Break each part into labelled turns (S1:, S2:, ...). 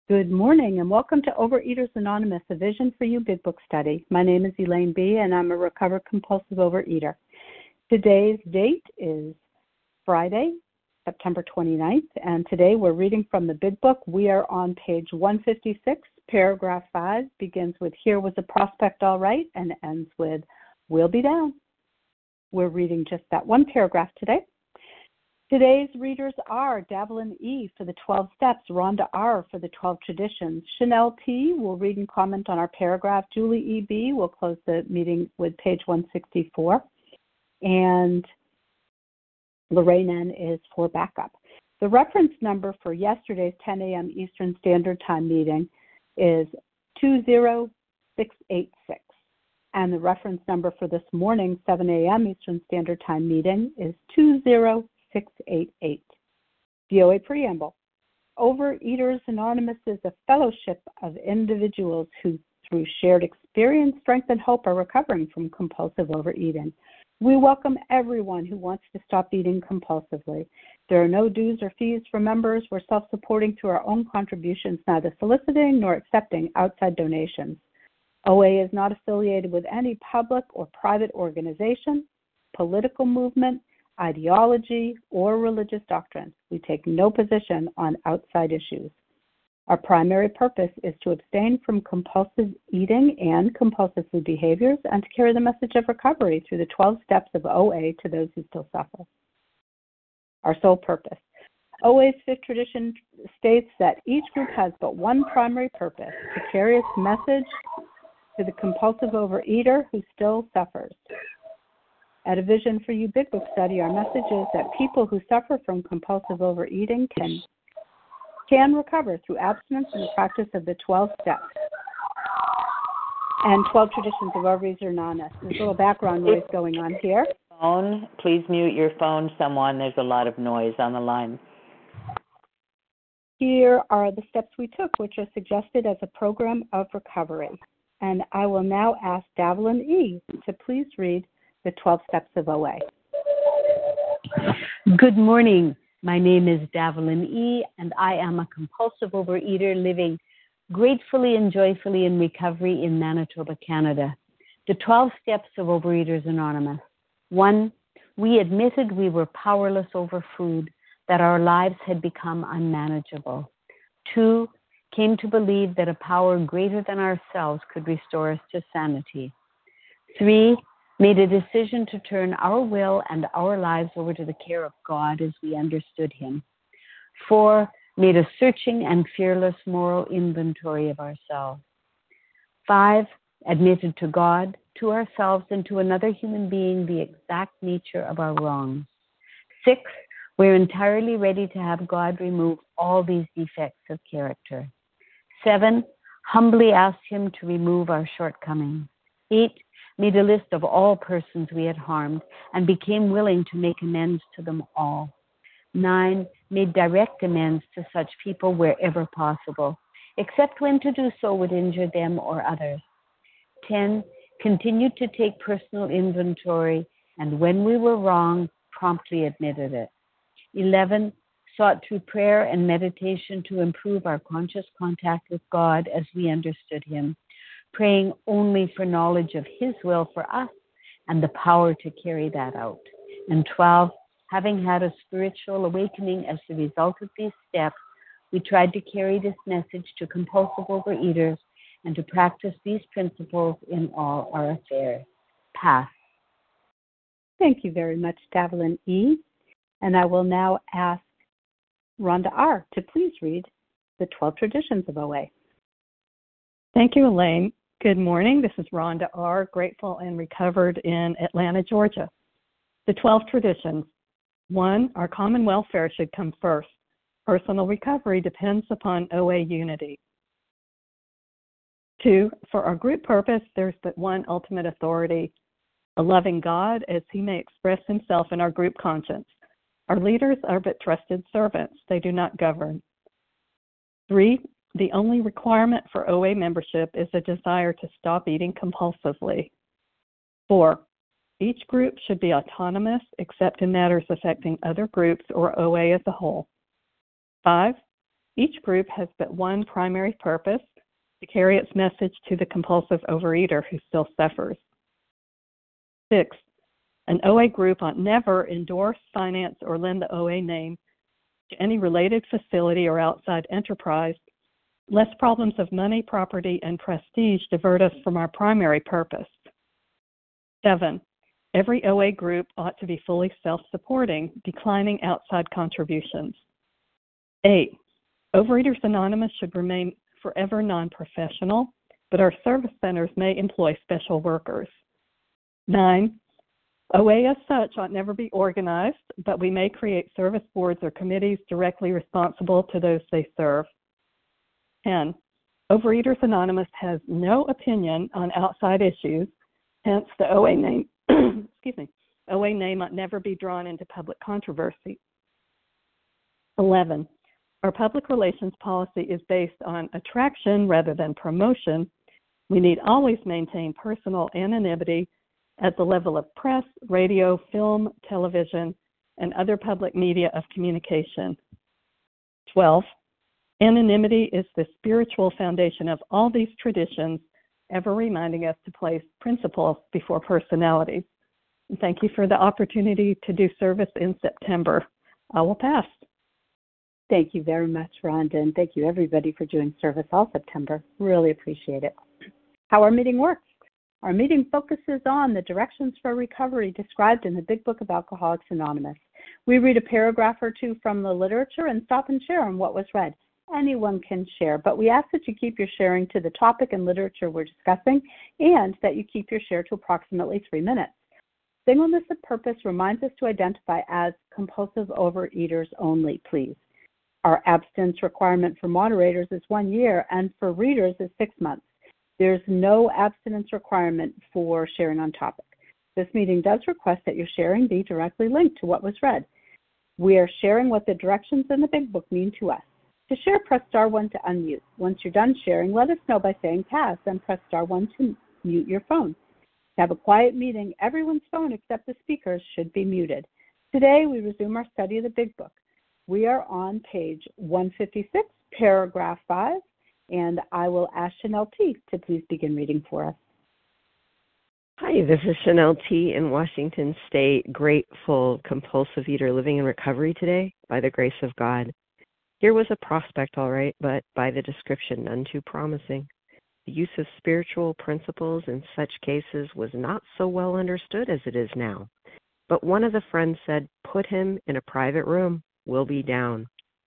S1: Good morning and welcome to Overeaters Anonymous, a Vision for You Big Book study. My name is Elaine B. and I'm a recovered compulsive overeater. Today's date is Friday, September 29th, and today we're reading from the Big Book. We are on page 156, paragraph 5, begins with "Here was a prospect all right," and ends with "We'll be down." We're reading just that one paragraph today. Today's readers are Davelin E. for the 12 Steps, Rhonda R. for the 12 Traditions, Chanel T. will read and comment on our paragraph, Julie E. B. will close the meeting with page 164, and Lorraine N. is for backup. The reference number for yesterday's 10 a.m. Eastern Standard Time meeting is 20686, and the reference number for this morning 7 a.m. Eastern Standard Time meeting is 20688. The OA Preamble. Overeaters Anonymous is a fellowship of individuals who, through shared experience, strength, and hope, are recovering from compulsive overeating. We welcome everyone who wants to stop eating compulsively. There are no dues or fees for members. We're self-supporting through our own contributions, neither soliciting nor accepting outside donations. OA is not affiliated with any public or private organization, political movement, ideology, or religious doctrine. We take no position on outside issues. Our primary purpose is to abstain from compulsive eating and compulsive food behaviors and to carry the message of recovery through the 12 steps of OA to those who still suffer. Our sole purpose. OA's fifth tradition states that each group has but one primary purpose: to carry its message to the compulsive overeater who still suffers. At a Vision for You Big Book study, our message is that people who suffer from compulsive overeating can recover through abstinence and the practice of the 12 steps and 12 traditions of Overeaters Anonymous. There's a little background noise going on here.
S2: Phone, please mute your phone, someone. There's a lot of noise on the line.
S1: Here are the steps we took, which are suggested as a program of recovery. And I will now ask Davelin E. to please read the 12 steps of OA.
S3: Good morning. My name is Davelin E., and I am a compulsive overeater living gratefully and joyfully in recovery in Manitoba, Canada. The 12 steps of Overeaters Anonymous. 1. We admitted we were powerless over food, that our lives had become unmanageable. 2. Came to believe that a power greater than ourselves could restore us to sanity. 3. Made a decision to turn our will and our lives over to the care of God as we understood Him. 4. Made a searching and fearless moral inventory of ourselves. 5. Admitted to God, to ourselves, and to another human being the exact nature of our wrongs. 6. We're entirely ready to have God remove all these defects of character. 7. Humbly asked Him to remove our shortcomings. 8. Made a list of all persons we had harmed and became willing to make amends to them all. 9. Made direct amends to such people wherever possible, except when to do so would injure them or others. 10. Continued to take personal inventory, and when we were wrong, promptly admitted it. 11. Sought through prayer and meditation to improve our conscious contact with God as we understood Him, praying only for knowledge of His will for us and the power to carry that out. And 12, having had a spiritual awakening as the result of these steps, we tried to carry this message to compulsive overeaters and to practice these principles in all our affairs. Pass.
S1: Thank you very much, Davelin E. And I will now ask Rhonda R. to please read the 12 traditions of OA.
S4: Thank you, Elaine. Good morning. This is Rhonda R., grateful and recovered in Atlanta, Georgia. The 12 traditions. 1. Our common welfare should come first. Personal recovery depends upon OA unity. 2. For our group purpose, there's but one ultimate authority, a loving God as He may express Himself in our group conscience. Our leaders are but trusted servants. They do not govern. 3. The only requirement for OA membership is a desire to stop eating compulsively. 4. Each group should be autonomous except in matters affecting other groups or OA as a whole. 5. Each group has but one primary purpose: to carry its message to the compulsive overeater who still suffers. 6. An OA group ought never endorse, finance, or lend the OA name to any related facility or outside enterprise, lest problems of money, property, and prestige divert us from our primary purpose. 7. Every OA group ought to be fully self-supporting, declining outside contributions. 8. Overeaters Anonymous should remain forever non-professional, but our service centers may employ special workers. 9. OA as such ought never be organized, but we may create service boards or committees directly responsible to those they serve. 10. Overeaters Anonymous has no opinion on outside issues, hence the OA name, OA name ought never be drawn into public controversy. 11. Our public relations policy is based on attraction rather than promotion. We need always maintain personal anonymity at the level of press, radio, film, television, and other public media of communication. 12. Anonymity is the spiritual foundation of all these traditions, ever reminding us to place principles before personalities. And thank you for the opportunity to do service in September. I will pass.
S1: Thank you very much, Rhonda, and thank you everybody for doing service all September. Really appreciate it. How our meeting works. Our meeting focuses on the directions for recovery described in the Big Book of Alcoholics Anonymous. We read a paragraph or two from the literature and stop and share on what was read. Anyone can share, but we ask that you keep your sharing to the topic and literature we're discussing, and that you keep your share to approximately 3 minutes. Singleness of purpose reminds us to identify as compulsive overeaters only, please. Our abstinence requirement for moderators is 1 year, and for readers is 6 months. There's no abstinence requirement for sharing on topic. This meeting does request that your sharing be directly linked to what was read. We are sharing what the directions in the Big Book mean to us. To share, press star 1 to unmute. Once you're done sharing, let us know by saying pass, and press star 1 to mute your phone. To have a quiet meeting, everyone's phone except the speaker's should be muted. Today, we resume our study of the Big Book. We are on page 156, paragraph 5, and I will ask Chanel T. to please begin reading for us.
S5: Hi, this is Chanel T. in Washington State, grateful compulsive eater living in recovery today by the grace of God. Here was a prospect, all right, but by the description, none too promising. The use of spiritual principles in such cases was not so well understood as it is now. But one of the friends said, put him in a private room, we'll be down.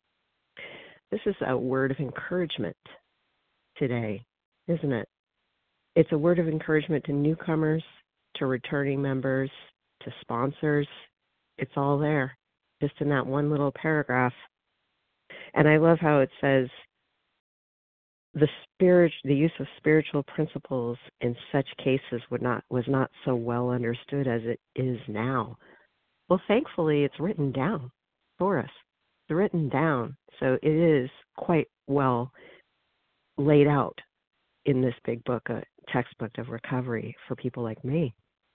S5: This is a word of encouragement today, isn't it? It's a word of encouragement to newcomers, to returning members, to sponsors. It's all there, just in that one little paragraph. And I love how it says, the use of spiritual principles in such cases was not so well understood as it is now. Well, thankfully, it's written down for us. It's written down, so it is quite well laid out in this big book, a textbook of recovery for people like me.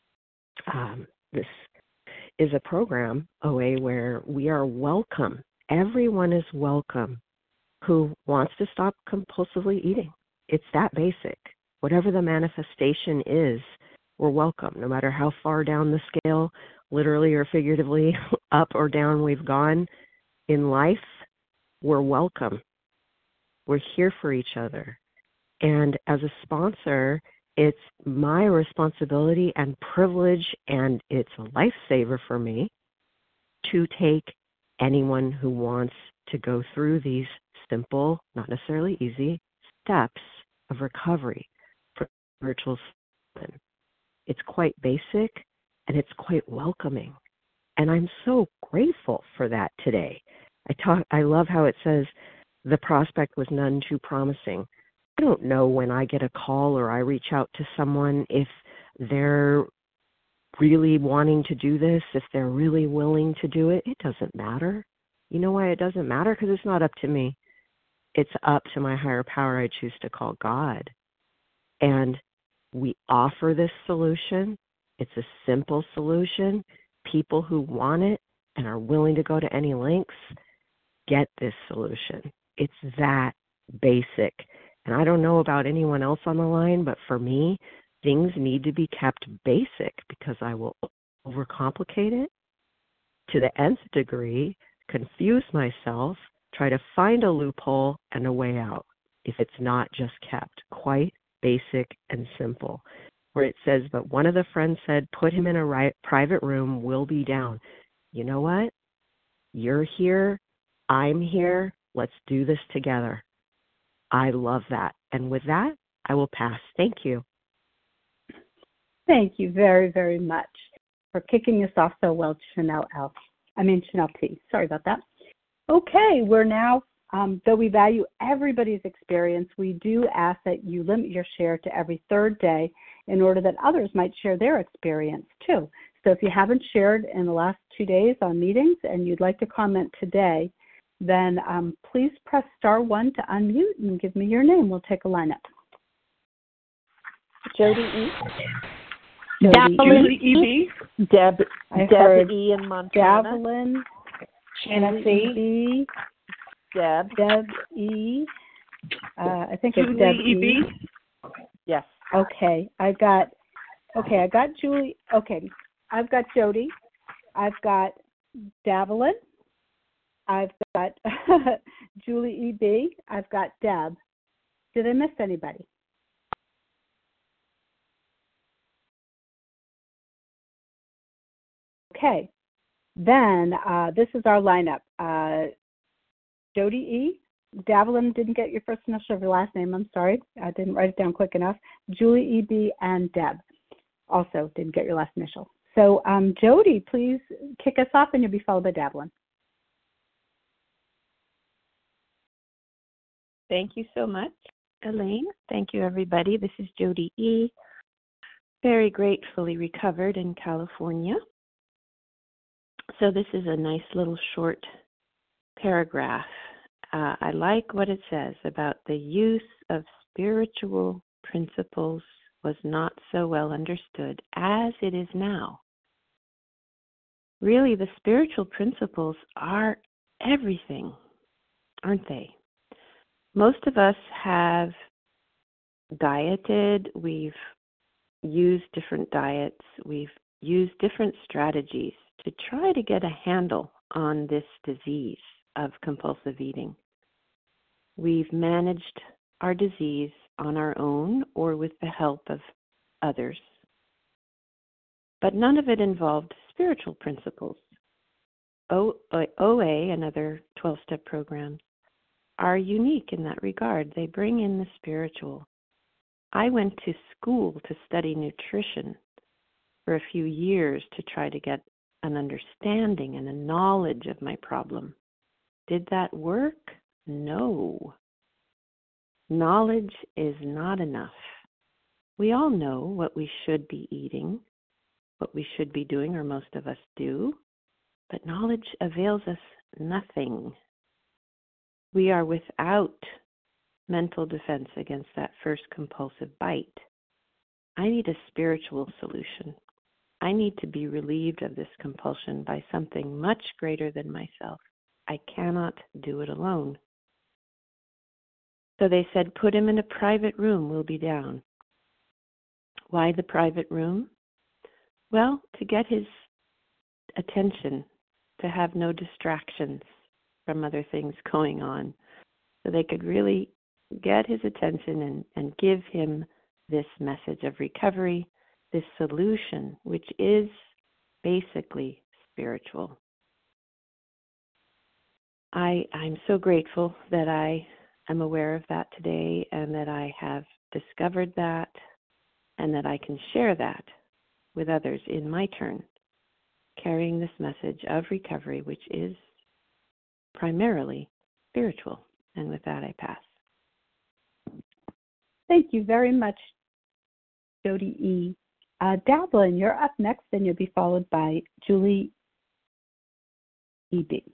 S5: This is a program, OA, where we are welcome. Everyone is welcome who wants to stop compulsively eating. It's that basic. Whatever the manifestation is, we're welcome. No matter how far down the scale, literally or figuratively, up or down we've gone in life, we're welcome. We're here for each other. And as a sponsor, it's my responsibility and privilege, and it's a lifesaver for me to take anyone who wants to go through these simple, not necessarily easy, steps of recovery for spiritual sin. It's quite basic, and it's quite welcoming. And I'm so grateful for that today. I love how it says the prospect was none too promising. I don't know when I get a call or I reach out to someone if they're really wanting to do this, if they're really willing to do it. It doesn't matter. You know why it doesn't matter? Because it's not up to me. It's up to my higher power I choose to call God. And we offer this solution. It's a simple solution. People who want it and are willing to go to any lengths get this solution. It's that basic. And I don't know about anyone else on the line, but for me, things need to be kept basic because I will overcomplicate it to the nth degree, confuse myself, try to find a loophole and a way out if it's not just kept quite basic and simple. Where it says, but one of the friends said, put him in a private room, we'll be down. You know what? You're here. I'm here. Let's do this together. I love that. And with that, I will pass. Thank you.
S1: Thank you very, very much for kicking us off so well, Chanel T. Sorry about that. Okay, we're now, though we value everybody's experience, we do ask that you limit your share to every third day in order that others might share their experience too. So if you haven't shared in the last 2 days on meetings and you'd like to comment today, then please press *1 to unmute and give me your name. We'll take a lineup. Jody E.
S3: Julie
S1: E. B.
S3: Deb
S1: E.
S3: in Montana.
S1: Davelin.
S3: Shanna C.
S1: Deb E. I think it's Deb E.
S3: Yes.
S1: Okay, I got Julie. Okay, I've got Jody. I've got Davelin. I've got Julie E. B. I've got Deb. Did I miss anybody? Okay, then this is our lineup. Jody E. Davelin didn't get your first initial of your last name. I'm sorry. I didn't write it down quick enough. Julie E. B. and Deb also didn't get your last initial. So Jody, please kick us off and you'll be followed by Davelin.
S6: Thank you so much, Elaine. Thank you, everybody. This is Jody E. Very gratefully recovered in California. So this is a nice little short paragraph. I like what it says about the use of spiritual principles was not so well understood as it is now. Really, the spiritual principles are everything, aren't they? Most of us have dieted, we've used different diets, we've used different strategies to try to get a handle on this disease of compulsive eating. We've managed our disease on our own or with the help of others. But none of it involved spiritual principles. OA and other 12-step programs are unique in that regard. They bring in the spiritual. I went to school to study nutrition for a few years to try to get an understanding and a knowledge of my problem. Did that work? No. Knowledge is not enough. We all know what we should be eating, what we should be doing, or most of us do, but knowledge avails us nothing. We are without mental defense against that first compulsive bite. I need a spiritual solution. I need to be relieved of this compulsion by something much greater than myself. I cannot do it alone. So they said, put him in a private room, we'll be down. Why the private room? Well, to get his attention, to have no distractions from other things going on, so they could really get his attention and give him this message of recovery, this solution, which is basically spiritual. I'm so grateful that I am aware of that today and that I have discovered that and that I can share that with others in my turn, carrying this message of recovery, which is primarily spiritual. And with that, I pass.
S1: Thank you very much, Jody E. Davelin, you're up next, and you'll be followed by Julie E.B.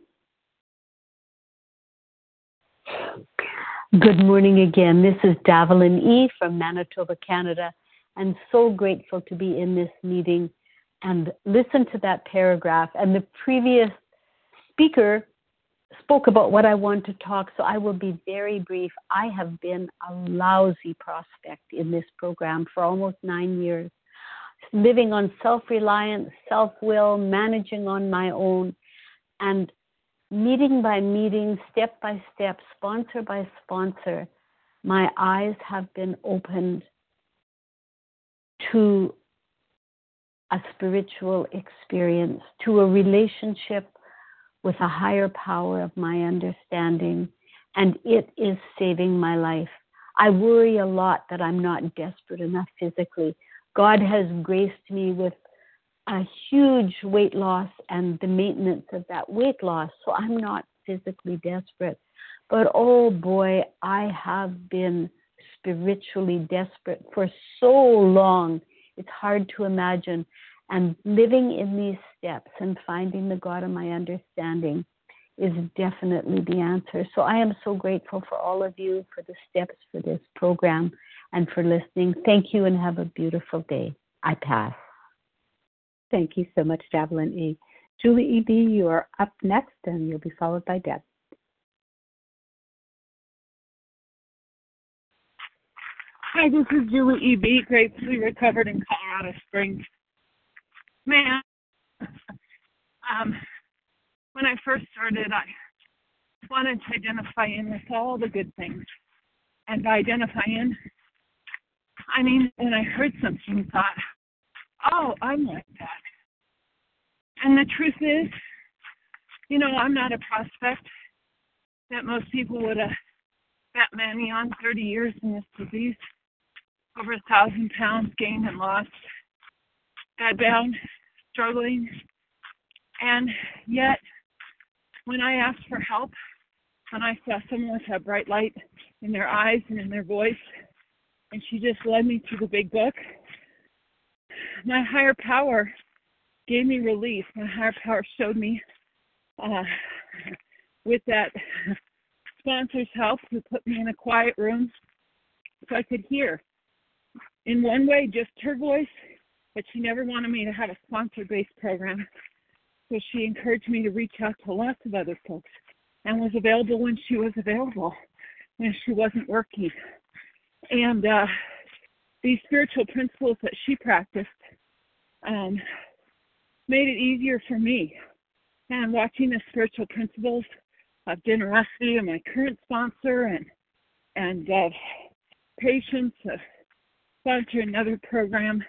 S3: Good morning again. This is Davelin E. from Manitoba, Canada. I'm so grateful to be in this meeting and listen to that paragraph. And the previous speaker spoke about what I want to talk, so I will be very brief. I have been a lousy prospect in this program for almost 9 years, living on self-reliance, self-will, managing on my own, and meeting by meeting, step by step, sponsor by sponsor, my eyes have been opened to a spiritual experience, to a relationship with a higher power of my understanding, and it is saving my life. I worry a lot that I'm not desperate enough physically. God has graced me with a huge weight loss and the maintenance of that weight loss, so I'm not physically desperate. But oh boy, I have been spiritually desperate for so long. It's hard to imagine. And living in these steps and finding the God of my understanding is definitely the answer. So I am so grateful for all of you, for the steps for this program, and for listening. Thank you and have a beautiful day. I pass.
S1: Thank you so much, Davalin E. Julie E.B., you are up next, and you'll be followed by Deb.
S7: Hi, this is Julie E.B., gratefully recovered in Colorado Springs. Man, when I first started, I wanted to identify in with all the good things. And by identify in, I mean, when I heard something, I thought, oh, I'm like that. And the truth is, you know, I'm not a prospect that most people would have bet money on. 30 years in this disease, over 1,000 pounds gained and lost, bedbound, struggling. And yet, when I asked for help, when I saw someone with a bright light in their eyes and in their voice, and she just led me through the big book, my higher power gave me relief. My higher power showed me, with that sponsor's help, who put me in a quiet room so I could hear. In one way, just her voice, but she never wanted me to have a sponsor-based program. So she encouraged me to reach out to lots of other folks and was available when she was available, when she wasn't working. And these spiritual principles that she practiced made it easier for me. And watching the spiritual principles of generosity of my current sponsor and patience of sponsoring another program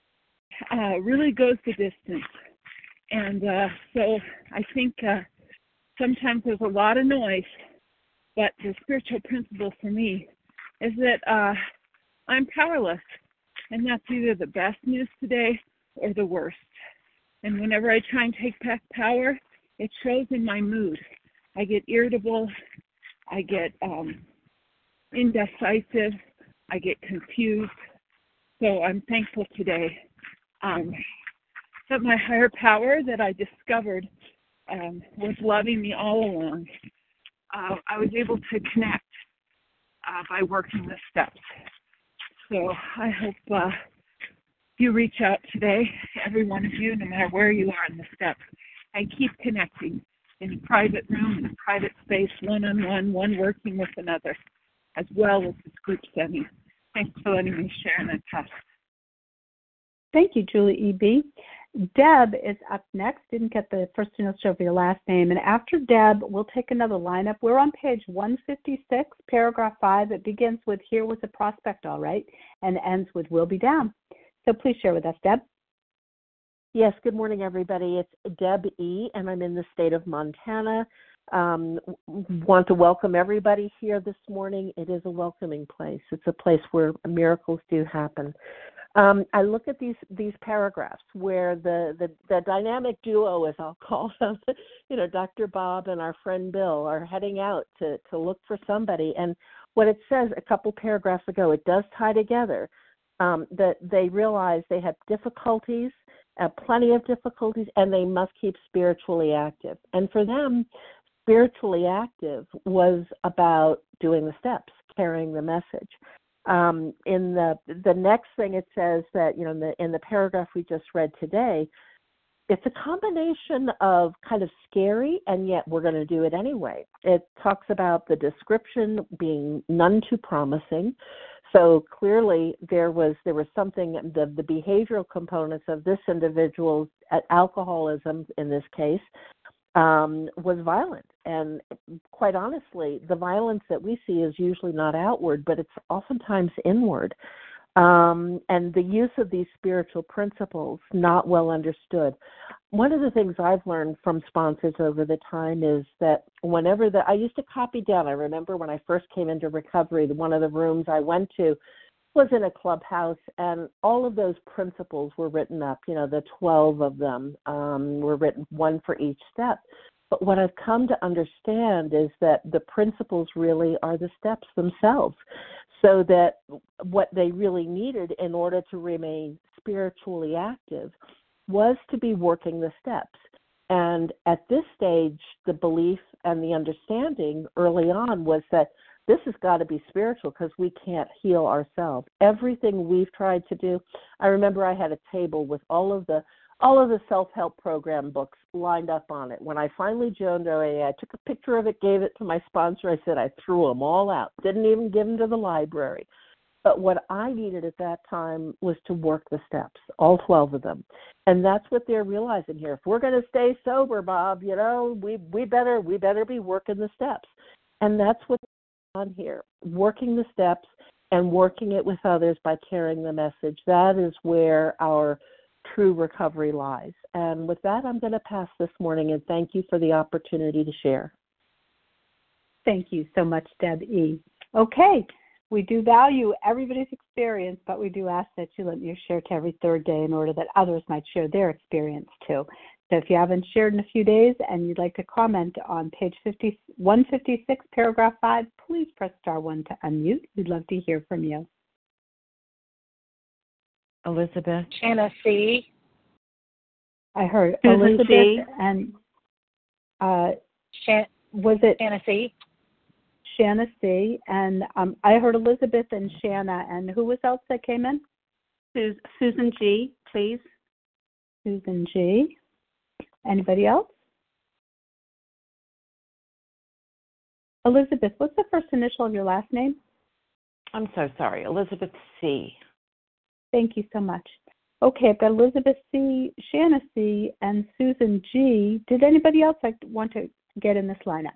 S7: really goes the distance. And so I think sometimes there's a lot of noise, but the spiritual principle for me is that I'm powerless, and that's either the best news today or the worst. And whenever I try and take back power, it shows in my mood. I get irritable, I get indecisive, I get confused. So I'm thankful today that my higher power that I discovered was loving me all along. I was able to connect by working the steps. So I hope you reach out today, every one of you, no matter where you are in the steps, and keep connecting in a private room, in a private space, one-on-one, one working with another, as well as this group setting. Thanks for letting me share in that pass.
S1: Thank you, Julie E.B. Deb is up next. Didn't get the first initial of your last name. And after Deb, we'll take another lineup. We're on page 156, paragraph 5. It begins with, "Here was a prospect, all right," and ends with, "We'll be down." So please share with us, Deb.
S8: Yes, good morning, everybody. It's Deb E., and I'm in the state of Montana. Want to welcome everybody here this morning. It is a welcoming place. It's a place where miracles do happen. I look at these paragraphs where the dynamic duo, as I'll call them, Dr. Bob and our friend Bill are heading out to look for somebody. And what it says a couple paragraphs ago, it does tie together, that they realize they have difficulties, plenty of difficulties, and they must keep spiritually active. And for them, spiritually active was about doing the steps, carrying the message. In the next thing, it says that in the paragraph we just read today, it's a combination of kind of scary, and yet we're going to do it anyway. It talks about the description being none too promising. So clearly there was something, the behavioral components of this individual's alcoholism in this case was violent. And quite honestly, the violence that we see is usually not outward, but it's oftentimes inward. And the use of these spiritual principles not well understood. One of the things I've learned from sponsors over the time is that whenever I used to copy down, I remember when I first came into recovery, one of the rooms I went to was in a clubhouse, and all of those principles were written up. The 12 of them were written, one for each step. But what I've come to understand is that the principles really are the steps themselves, so that what they really needed in order to remain spiritually active was to be working the steps. And at this stage, the belief and the understanding early on was that this has got to be spiritual because we can't heal ourselves. Everything we've tried to do, I remember I had a table with all of the self-help program books lined up on it. When I finally joined OA, I took a picture of it, gave it to my sponsor. I said I threw them all out, didn't even give them to the library. But what I needed at that time was to work the steps, all 12 of them. And that's what they're realizing here. If we're going to stay sober, Bob, we better be working the steps. And that's what's on here, working the steps and working it with others by carrying the message. That is where our true recovery lies. And with that, I'm going to pass this morning, and thank you for the opportunity to share.
S1: Thank you so much, Deb E. Okay, we do value everybody's experience, but we do ask that you limit your share to every third day in order that others might share their experience too. So if you haven't shared in a few days and you'd like to comment on page 156, paragraph 5, please press star 1 to unmute. We'd love to hear from you.
S2: Elizabeth.
S9: Shanna C.
S1: I heard
S9: Susan
S1: Elizabeth
S9: C.
S1: and was it
S9: Shanna C.
S1: Shanna C. And I heard Elizabeth and Shanna. And who was else that came in?
S9: Susan G., please.
S1: Susan G. Anybody else? Elizabeth, what's the first initial of your last name?
S2: I'm so sorry. Elizabeth C.
S1: Thank you so much. Okay, I've got Elizabeth C., Shanna C., and Susan G. Did anybody else want to get in this lineup?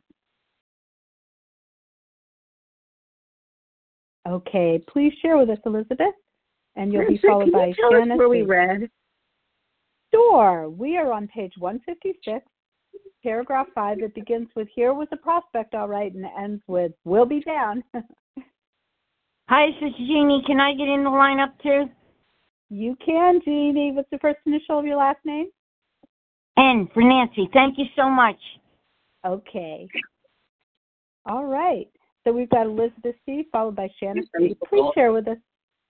S1: Okay, please share with us, Elizabeth, and you'll be followed by Shanna C.
S9: Can you tell us where we read?
S1: Sure. We are on page 156, paragraph 5. It begins with, "Here was a prospect, all right," and ends with, "We'll be down."
S9: Hi, this is Jeannie. Can I get in the lineup too?
S1: You can, Jeannie. What's the first initial of your last name?
S9: N for Nancy. Thank you so much.
S1: Okay. All right. So we've got Elizabeth C. followed by Shanna C. Please share with us.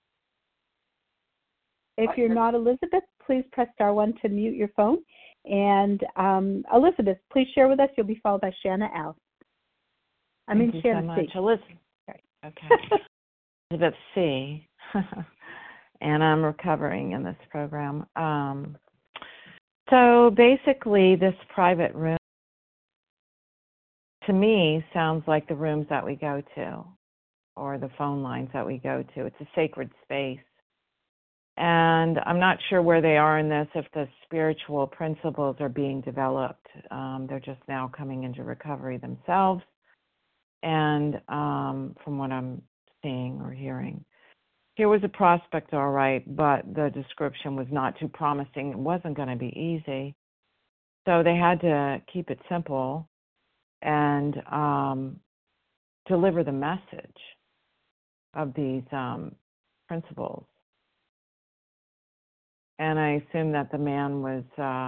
S1: If you're not Elizabeth, please press star 1 to mute your phone. And Elizabeth, please share with us. You'll be followed by Shanna L.
S2: Thank you
S1: Shanna
S2: so much.
S1: C.
S2: Elizabeth. Okay. Elizabeth C. And I'm recovering in this program. So basically, this private room, to me, sounds like the rooms that we go to or the phone lines that we go to. It's a sacred space. And I'm not sure where they are in this, if the spiritual principles are being developed. They're just now coming into recovery themselves. And from what I'm seeing or hearing, here was a prospect, all right, but the description was not too promising. It wasn't going to be easy. So they had to keep it simple and deliver the message of these principles. And I assume that the man was,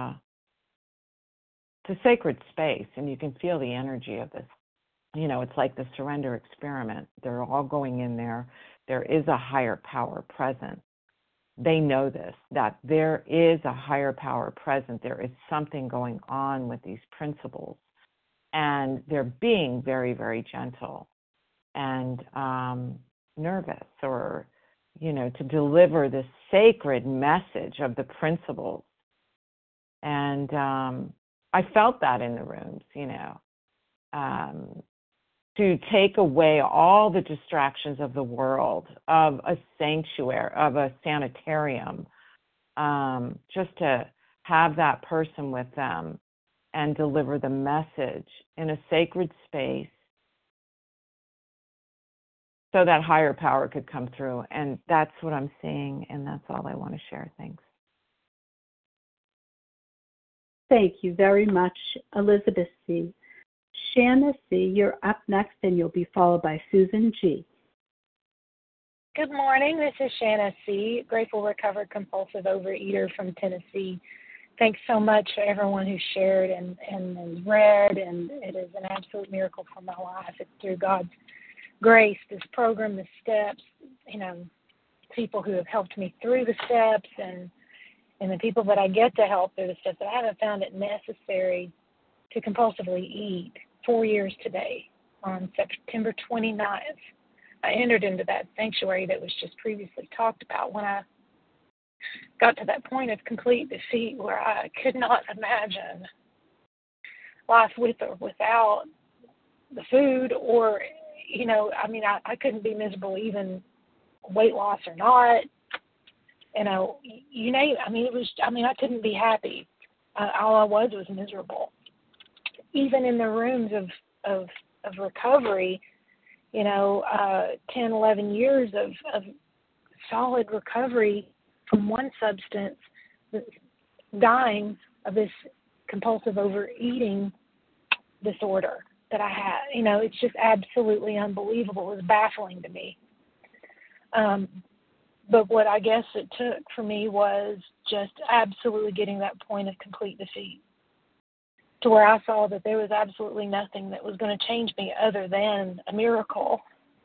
S2: it's a sacred space, and you can feel the energy of this. It's like the surrender experiment. They're all going in there. There is a higher power present. They know this, that there is a higher power present. There is something going on with these principles. And they're being very, very gentle and nervous or, to deliver this sacred message of the principles. And I felt that in the rooms, to take away all the distractions of the world, of a sanctuary, of a sanitarium, just to have that person with them and deliver the message in a sacred space so that higher power could come through. And that's what I'm seeing, and that's all I want to share. Thanks.
S1: Thank you very much, Elizabeth C. Shanna C., you're up next, and you'll be followed by Susan G.
S10: Good morning. This is Shanna C., grateful, recovered, compulsive overeater from Tennessee. Thanks so much for everyone who shared and has read, and it is an absolute miracle for my life. It's through God's grace, this program, the steps, people who have helped me through the steps, and the people that I get to help through the steps. I haven't found it necessary to compulsively eat 4 years today. On September 29th, I entered into that sanctuary that was just previously talked about when I got to that point of complete defeat where I could not imagine life with or without the food, or, I couldn't be miserable even weight loss or not. I couldn't be happy. All I was miserable. Even in the rooms of recovery, 10, 11 years of solid recovery from one substance, dying of this compulsive overeating disorder that I had. It's just absolutely unbelievable. It was baffling to me. But what I guess it took for me was just absolutely getting that point of complete defeat, to where I saw that there was absolutely nothing that was going to change me other than a miracle.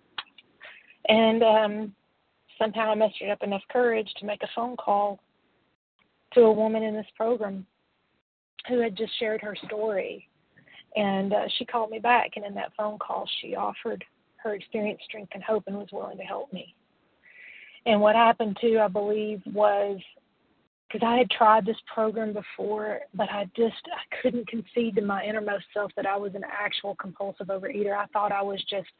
S10: And somehow I mustered up enough courage to make a phone call to a woman in this program who had just shared her story. And she called me back, and in that phone call she offered her experience, strength, and hope, and was willing to help me. And what happened too, I believe, was because I had tried this program before, but I couldn't concede to my innermost self that I was an actual compulsive overeater. I thought I was just,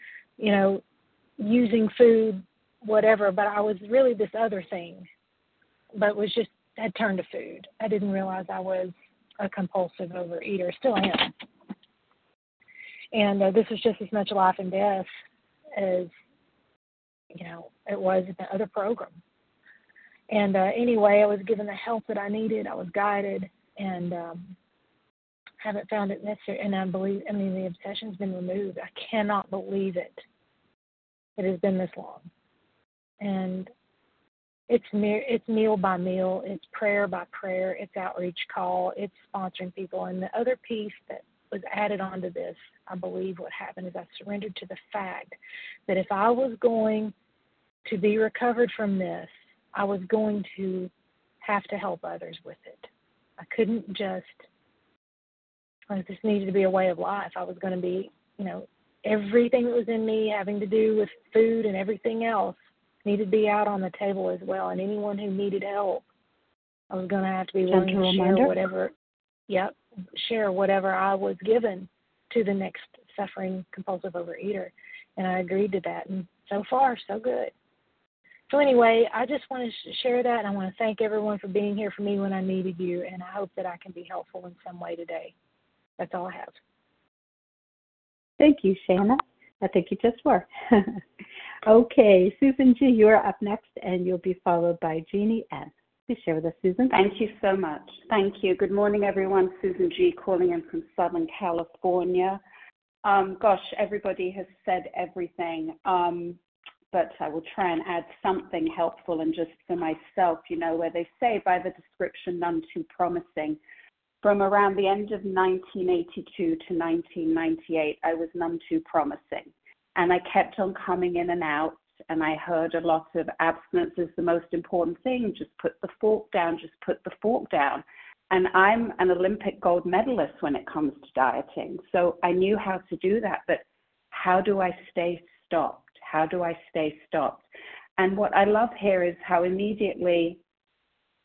S10: using food, whatever, but I was really this other thing, but had turned to food. I didn't realize I was a compulsive overeater. Still am. And this was just as much life and death as, it was in the other program. And anyway, I was given the help that I needed. I was guided, and haven't found it necessary. And the obsession's been removed. I cannot believe it. It has been this long. And it's meal by meal. It's prayer by prayer. It's outreach call. It's sponsoring people. And the other piece that was added onto this, I believe what happened is I surrendered to the fact that if I was going to be recovered from this, I was going to have to help others with it. I couldn't this needed to be a way of life. I was going to be, everything that was in me having to do with food and everything else needed to be out on the table as well. And anyone who needed help, I was going to have to be willing to share whatever I was given to the next suffering compulsive overeater. And I agreed to that. And so far, so good. So anyway, I just want to share that, and I want to thank everyone for being here for me when I needed you, and I hope that I can be helpful in some way today. That's all I have.
S1: Thank you, Shanna. I think you just were. Okay, Susan G., you're up next, and you'll be followed by Jeannie N. Please share with us, Susan.
S11: Thank you so much. Thank you. Good morning, everyone. Susan G. calling in from Southern California. Everybody has said everything. But I will try and add something helpful and just for myself, where they say by the description, none too promising. From around the end of 1982 to 1998, I was none too promising. And I kept on coming in and out, and I heard a lot of abstinence is the most important thing. Just put the fork down, just put the fork down. And I'm an Olympic gold medalist when it comes to dieting. So I knew how to do that, but how do I stay stopped? How do I stay stopped? And what I love here is how immediately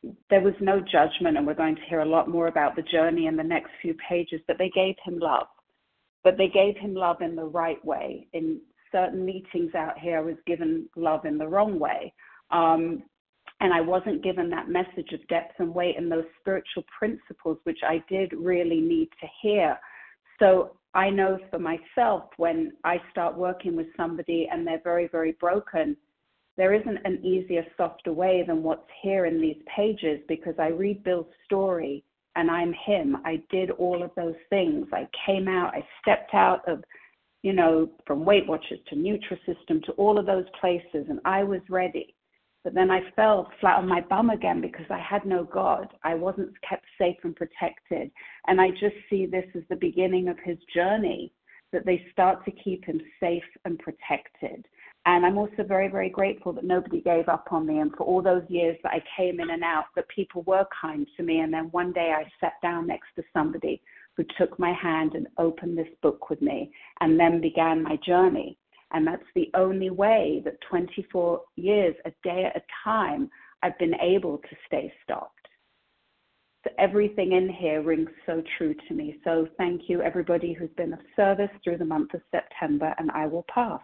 S11: there was no judgment, and we're going to hear a lot more about the journey in the next few pages, but they gave him love. But they gave him love in the right way. In certain meetings out here, I was given love in the wrong way. And I wasn't given that message of depth and weight and those spiritual principles, which I did really need to hear. So I know for myself, when I start working with somebody and they're very, very broken, there isn't an easier, softer way than what's here in these pages, because I read Bill's story and I'm him. I did all of those things. I came out, I stepped out of, from Weight Watchers to Nutrisystem to all of those places, and I was ready. But then I fell flat on my bum again because I had no God. I wasn't kept safe and protected. And I just see this as the beginning of his journey, that they start to keep him safe and protected. And I'm also very, very grateful that nobody gave up on me. And for all those years that I came in and out, that people were kind to me. And then one day I sat down next to somebody who took my hand and opened this book with me, and then began my journey. And that's the only way that 24 years, a day at a time, I've been able to stay stopped. So everything in here rings so true to me. So thank you, everybody who's been of service through the month of September, and I will pass.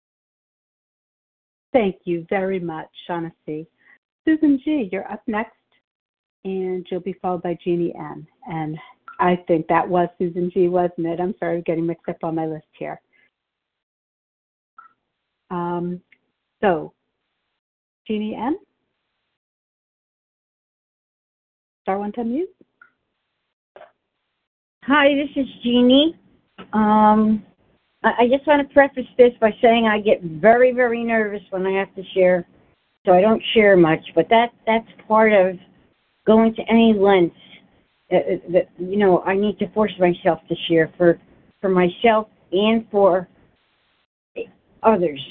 S1: Thank you very much, Shaughnessy. Susan G., you're up next, and you'll be followed by Jeannie N. And I think that was Susan G., wasn't it? I'm sorry, I'm getting mixed up on my list here. So, Jeannie N. Star one to mute.
S9: Hi, this is Jeannie. I just want to preface this by saying I get very, very nervous when I have to share, so I don't share much. But that's part of going to any lengths. I need to force myself to share for myself and for others.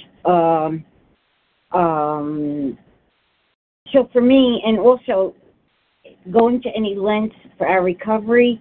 S9: So for me, and also going to any lengths for our recovery,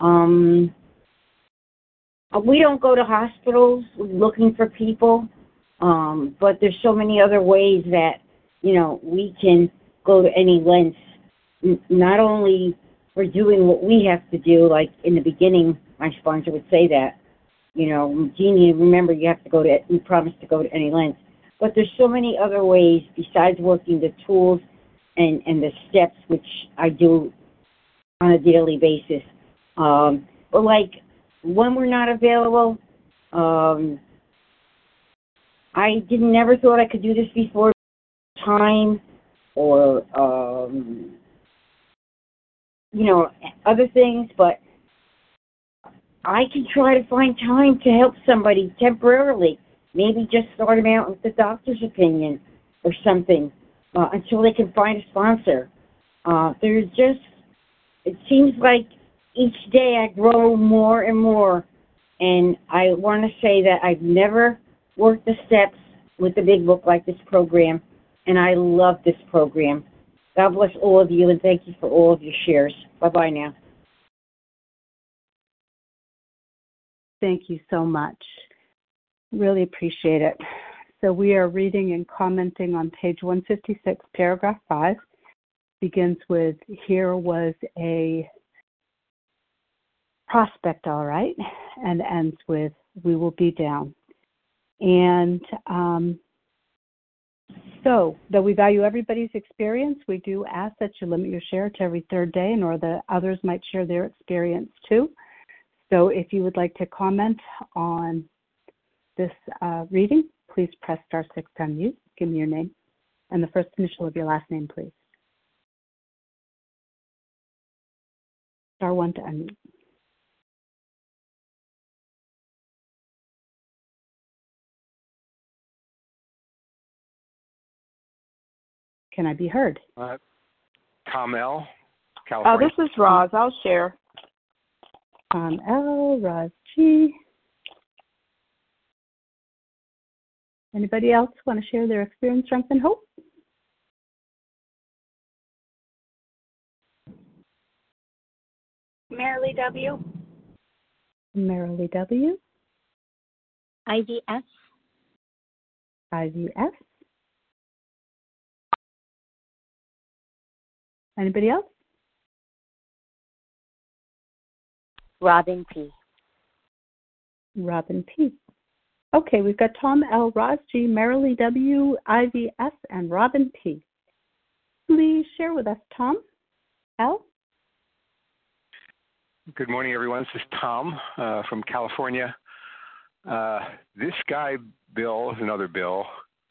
S9: we don't go to hospitals looking for people, but there's so many other ways that, we can go to any lengths, not only for doing what we have to do, like in the beginning, my sponsor would say that, Jeannie, remember you promised to go to any lengths. But there's so many other ways besides working the tools and the steps, which I do on a daily basis. But like when we're not available, I never thought I could do this before time or, other things, but I can try to find time to help somebody temporarily, maybe just start them out with the doctor's opinion or something until they can find a sponsor. It seems like each day I grow more and more, and I want to say that I've never worked the steps with a big book like this program, and I love this program. God bless all of you, and thank you for all of your shares. Bye-bye now.
S1: Thank you so much. Really appreciate it. So we are reading and commenting on page 156, paragraph 5. Begins with, here was a prospect, all right, and ends with, we will be down. And so, though we value everybody's experience, we do ask that you limit your share to every third day in order that others might share their experience too. So if you would like to comment on this reading, please press *6 to unmute. Give me your name and the first initial of your last name, please. *1 to unmute. Can I be heard?
S12: Carmel, California.
S7: This is Roz. I'll share.
S1: L, Roz G. Anybody else want to share their experience, strength, and hope?
S11: Marilee W.
S1: Marilee W.
S3: IVS.
S1: IVS. Anybody else?
S13: Robin P.
S1: Robin P. Okay, we've got Tom L., Roz G., Marilee W., Ivy S., and Robin P. Please share with us, Tom L.
S12: Good morning, everyone. This is Tom from California. This guy, Bill, is another Bill.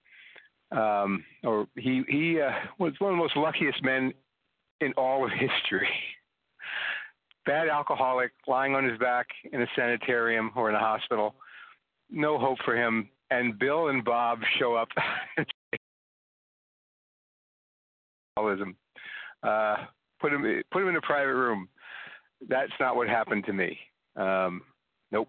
S12: He was one of the most luckiest men in all of history. Bad alcoholic, lying on his back in a sanitarium or in a hospital. No hope for him. And Bill and Bob show up. Put him in a private room. That's not what happened to me. Nope.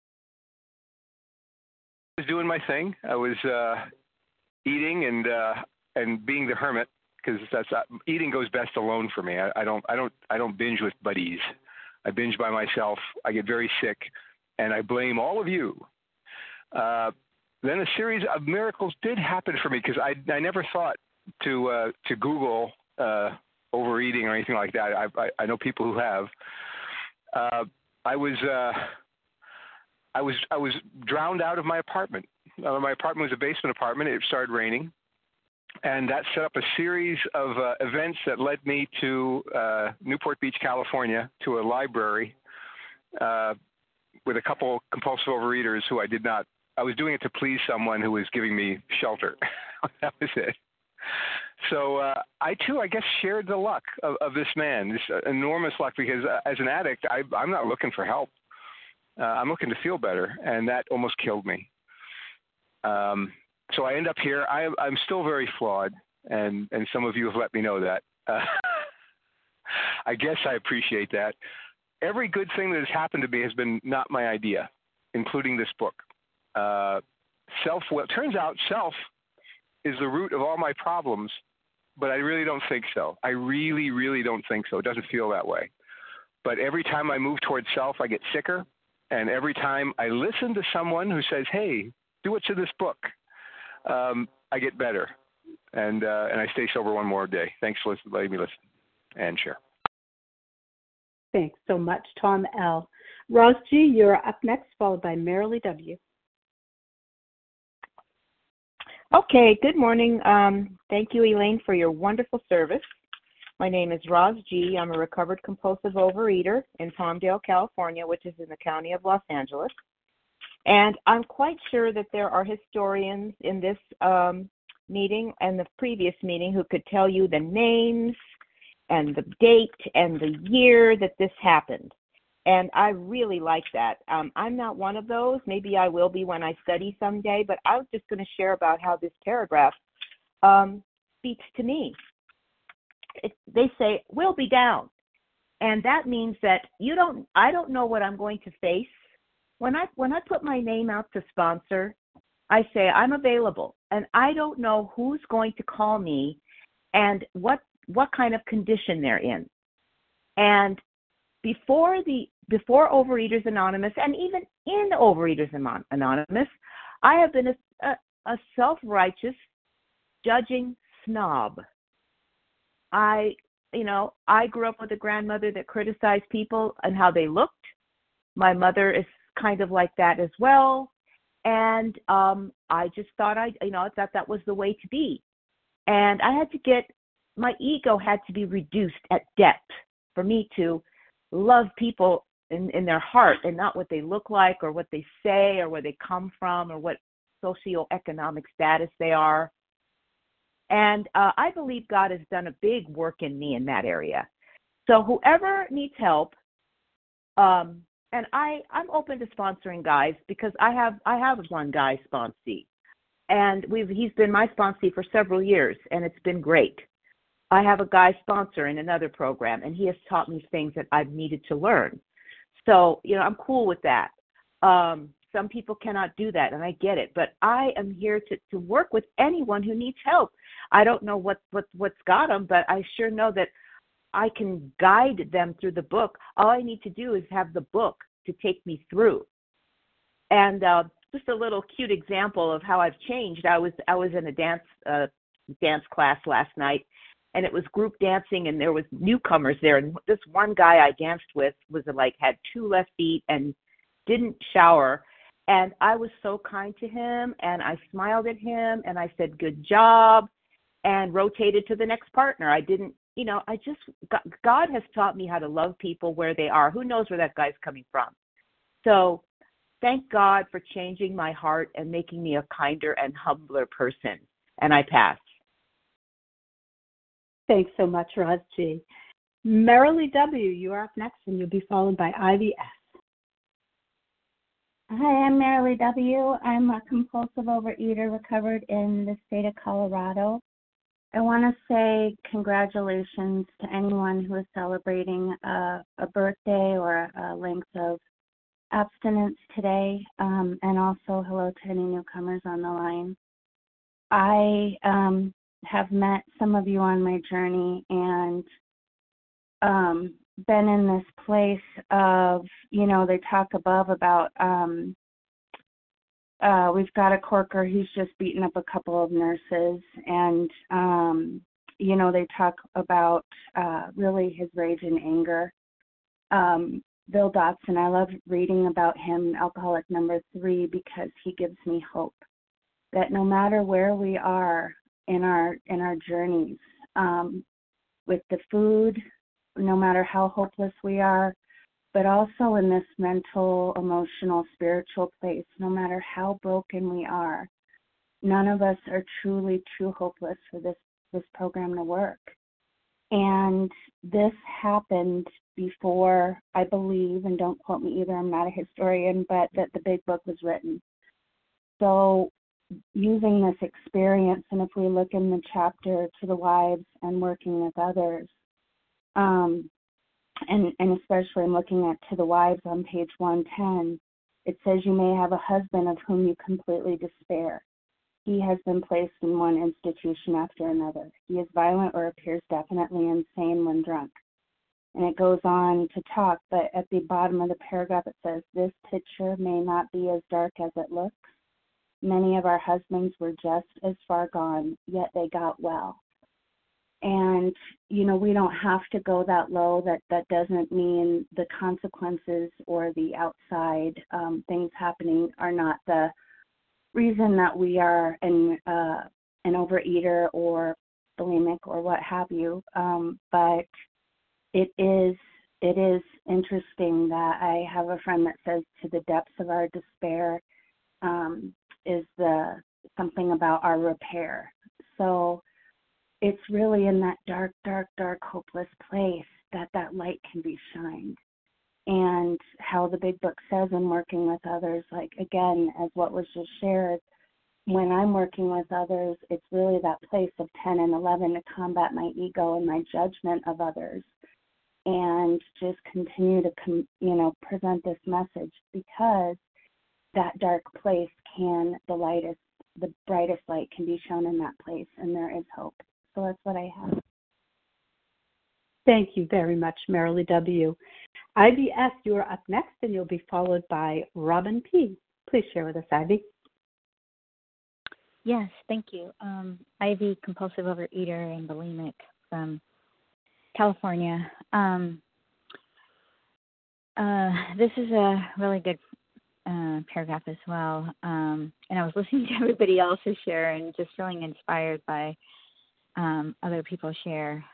S12: I was doing my thing. I was eating and being the hermit, because eating goes best alone for me. I don't binge with buddies. I binge by myself. I get very sick, and I blame all of you. Then a series of miracles did happen for me, because I never thought to Google overeating or anything like that. I know people who have. I was drowned out of my apartment. My apartment was a basement apartment. It started raining, and that set up a series of events that led me to Newport Beach, California, to a library with a couple compulsive overeaters who I was doing it to please someone who was giving me shelter. That was it. So I, too, I guess, shared the luck of this man, this enormous luck, because as an addict, I'm not looking for help. I'm looking to feel better, and that almost killed me. So I end up here. I'm still very flawed, and some of you have let me know that. I guess I appreciate that. Every good thing that has happened to me has been not my idea, including this book. Self-will. Turns out self is the root of all my problems, but I really don't think so. I really, really don't think so. It doesn't feel that way. But every time I move towards self, I get sicker. And every time I listen to someone who says, hey, do what's in this book, I get better. And I stay sober one more day. Thanks for letting me listen and share.
S1: Thanks so much, Tom L. Roz G., you're up next, followed by Marilee W.
S14: Okay, good morning. Thank you, Elaine, for your wonderful service. My name is Roz G. I'm a recovered compulsive overeater in Palmdale, California, which is in the county of Los Angeles. And I'm quite sure that there are historians in this meeting and the previous meeting who could tell you the names and the date and the year that this happened. And I really like that. I'm not one of those. Maybe I will be when I study someday, but I was just going to share about how this paragraph speaks to me. They say, we'll be down. And that means that I don't know what I'm going to face. When I put my name out to sponsor, I say I'm available. And I don't know who's going to call me and what kind of condition they're in. And before Overeaters Anonymous, and even in Overeaters Anonymous, I have been a self-righteous, judging snob. I grew up with a grandmother that criticized people and how they looked. My mother is kind of like that as well. And I just thought I thought that was the way to be. And my ego had to be reduced at depth for me to love people in their heart and not what they look like or what they say or where they come from or what socioeconomic status they are. And I believe God has done a big work in me in that area. So whoever needs help, and I'm open to sponsoring guys because I have one guy sponsee, and he's been my sponsee for several years, and it's been great. I have a guy sponsor in another program, and he has taught me things that I've needed to learn. So, I'm cool with that. Some people cannot do that, and I get it. But I am here to work with anyone who needs help. I don't know what's got them, but I sure know that I can guide them through the book. All I need to do is have the book to take me through. And just a little cute example of how I've changed. I was in a dance class last night, and it was group dancing, and there was newcomers there. And this one guy I danced with was like had 2 left feet and didn't shower. And I was so kind to him, and I smiled at him, and I said, good job, and rotated to the next partner. I didn't, God has taught me how to love people where they are. Who knows where that guy's coming from? So thank God for changing my heart and making me a kinder and humbler person. And I pass.
S1: Thanks so much, Roz G. Marilee W., you are up next, and you'll be followed by Ivy S.
S15: Hi, I'm Marilee W. I'm a compulsive overeater recovered in the state of Colorado. I want to say congratulations to anyone who is celebrating a birthday or a length of abstinence today, and also hello to any newcomers on the line. I have met some of you on my journey and been in this place of, they talk above about we've got a corker who's just beaten up a couple of nurses, and they talk about really his rage and anger. Bill Dotson, I love reading about him, Alcoholic Number 3, because he gives me hope that no matter where we are in our journeys, with the food, no matter how hopeless we are, but also in this mental, emotional, spiritual place, no matter how broken we are, none of us are truly too hopeless for this program to work. And this happened before, I believe, and don't quote me either, I'm not a historian, but that the Big Book was written. So using this experience, and if we look in the chapter to the wives and working with others, and especially I'm looking at to the wives on page 110, it says, you may have a husband of whom you completely despair. He has been placed in one institution after another. He is violent or appears definitely insane when drunk. And it goes on to talk, but at the bottom of the paragraph it says, this picture may not be as dark as it looks. Many of our husbands were just as far gone, yet they got well. And, we don't have to go that low. That doesn't mean the consequences or the outside things happening are not the reason that we are an overeater or bulimic or what have you. But it is interesting that I have a friend that says to the depths of our despair is something about our repair. So it's really in that dark, dark, dark, hopeless place that light can be shined. And how the Big Book says in working with others, like, again, as what was just shared, when I'm working with others, it's really that place of 10 and 11 to combat my ego and my judgment of others, and just continue to, present this message, because that dark place the brightest light can be shown in that place, and there is hope. So that's what I have.
S1: Thank you very much, Marilee W. IBS, you are up next, and you'll be followed by Robin P. Please share with us, Ivy.
S16: Yes, thank you. Ivy, compulsive overeater and bulimic from California. This is a really good paragraph as well. And I was listening to everybody else's share and just feeling inspired by other people share.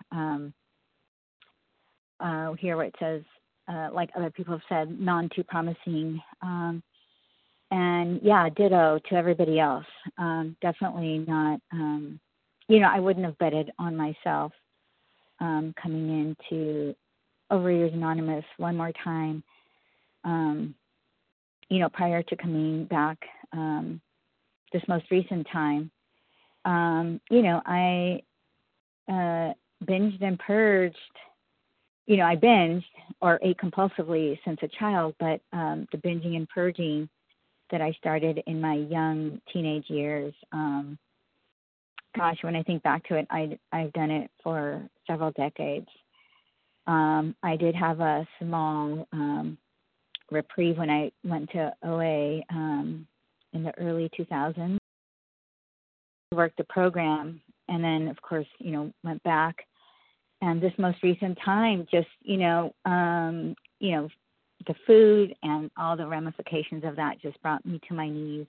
S16: Here where it says, like other people have said, none too promising. And yeah, ditto to everybody else. Definitely not, I wouldn't have betted on myself coming into Overeaters Anonymous one more time, prior to coming back this most recent time. I binged and purged. I binged or ate compulsively since a child, but the binging and purging that I started in my young teenage years, when I think back to it, I've done it for several decades. I did have a small reprieve when I went to OA in the early 2000s. Worked the program, and then, of course, went back this most recent time, just, the food and all the ramifications of that just brought me to my knees.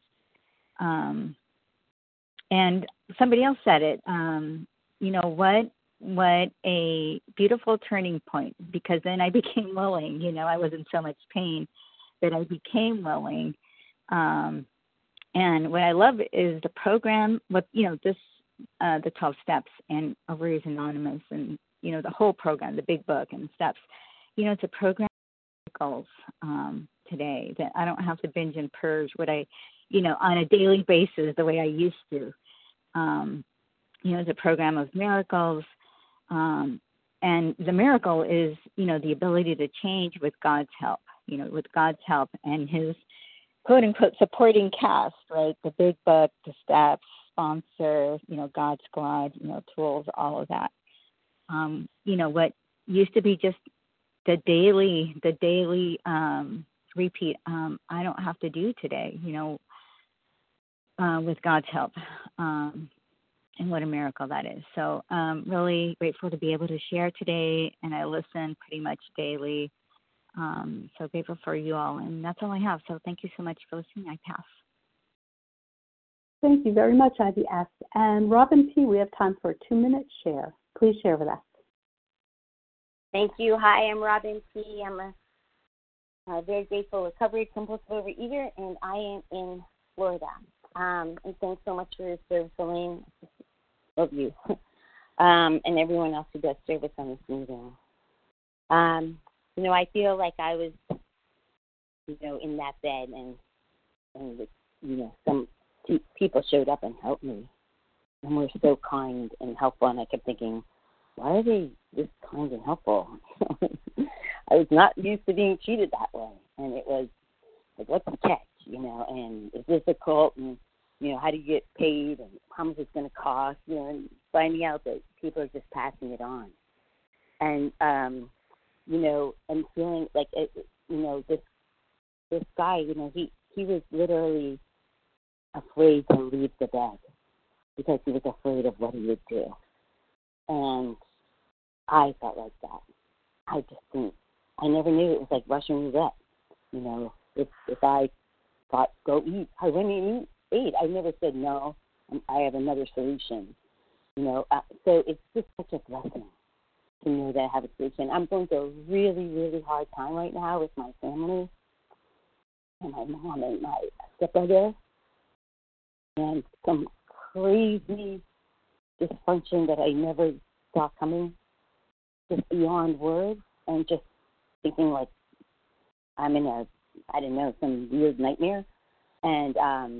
S16: And somebody else said it, what a beautiful turning point, because then I became willing. I was in so much pain that I became willing. And what I love is the program, the 12 steps and Overeaters Anonymous, and, the whole program, the big book and steps. It's a program of miracles today, that I don't have to binge and purge what I, on a daily basis the way I used to. It's a program of miracles. And the miracle is, the ability to change with God's help, and his quote unquote supporting cast, right? The big book, the steps, sponsor, God Squad, tools, all of that. What used to be just the daily repeat, I don't have to do today, with God's help. And what a miracle that is. So really grateful to be able to share today, and I listen pretty much daily. So grateful for you all, and that's all I have. So thank you so much for listening. I pass.
S1: Thank you very much, Ivy S. And Robin P., we have time for a 2-minute share. Please share with us.
S13: Thank you. Hi, I'm Robin P. I'm a very grateful recovery compulsive overeater, and I am in Florida. And thanks so much for your service, Elaine. Love you. And everyone else who does service on this meeting. I feel like I was, in that bed, and some people showed up and helped me, and were so kind and helpful. And I kept thinking, why are they this kind and helpful? I was not used to being treated that way, and it was like, what's the catch? And is this a cult? And how do you get paid, and how much it's going to cost? And finding out that people are just passing it on, and and feeling like this guy, he was literally afraid to leave the bed because he was afraid of what he would do, and I felt like that. I just didn't. I never knew. It was like Russian roulette. If I thought go eat, I went and ate. I never said no. I have another solution. So it's just such a blessing to know that I have a solution. I'm going through a really, really hard time right now with my family and my mom and my stepbrother, and some crazy dysfunction that I never saw coming, just beyond words, and just thinking like I'm in some weird nightmare. And,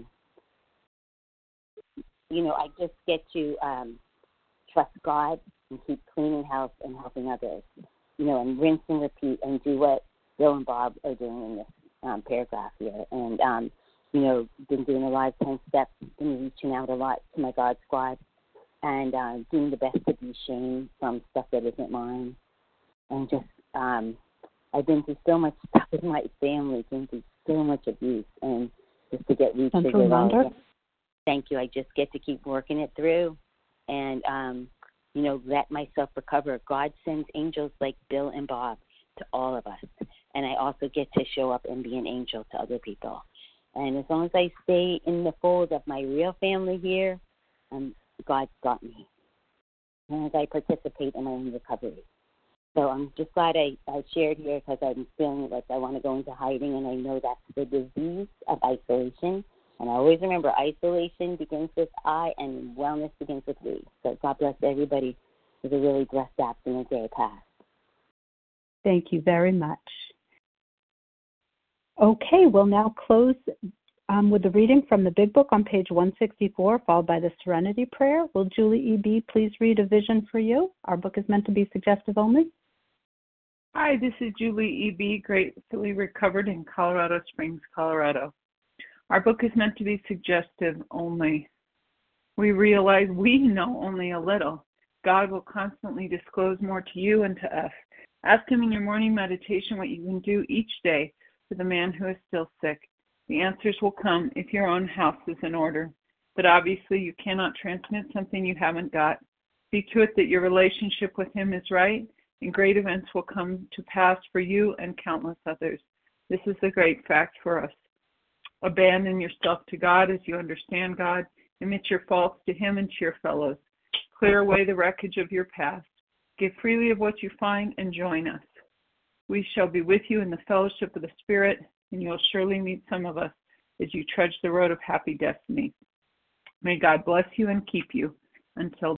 S13: I just get to trust God and keep cleaning house and helping others, and rinse and repeat and do what Bill and Bob are doing in this paragraph here. And, been doing a lot of 10 steps, been reaching out a lot to my God Squad, and doing the best to be shamed from stuff that isn't mine. And just, I've been through so much stuff with my family, been through so much abuse, and just to get reached with it all. Thank you. I just get to keep working it through and, let myself recover. God sends angels like Bill and Bob to all of us. And I also get to show up and be an angel to other people. And as long as I stay in the fold of my real family here, God's got me. And as I participate in my own recovery. So I'm just glad I shared here, because I'm feeling like I want to go into hiding, and I know that's the disease of isolation. And I always remember, isolation begins with I, and wellness begins with we. So God bless everybody with a really blessed abstinent day past.
S1: Thank you very much. Okay, we'll now close with the reading from the Big Book on page 164, followed by the Serenity Prayer. Will Julie E.B. please read A Vision for You? Our book is meant to be suggestive only.
S7: Hi, this is Julie E.B., gratefully recovered in Colorado Springs, Colorado. Our book is meant to be suggestive only. We realize we know only a little. God will constantly disclose more to you and to us. Ask Him in your morning meditation what you can do each day for the man who is still sick. The answers will come if your own house is in order. But obviously you cannot transmit something you haven't got. See to it that your relationship with Him is right, and great events will come to pass for you and countless others. This is the great fact for us. Abandon yourself to God as you understand God. Admit your faults to Him and to your fellows. Clear away the wreckage of your past. Give freely of what you find and join us. We shall be with you in the fellowship of the Spirit, and you'll surely meet some of us as you trudge the road of happy destiny. May God bless you and keep you until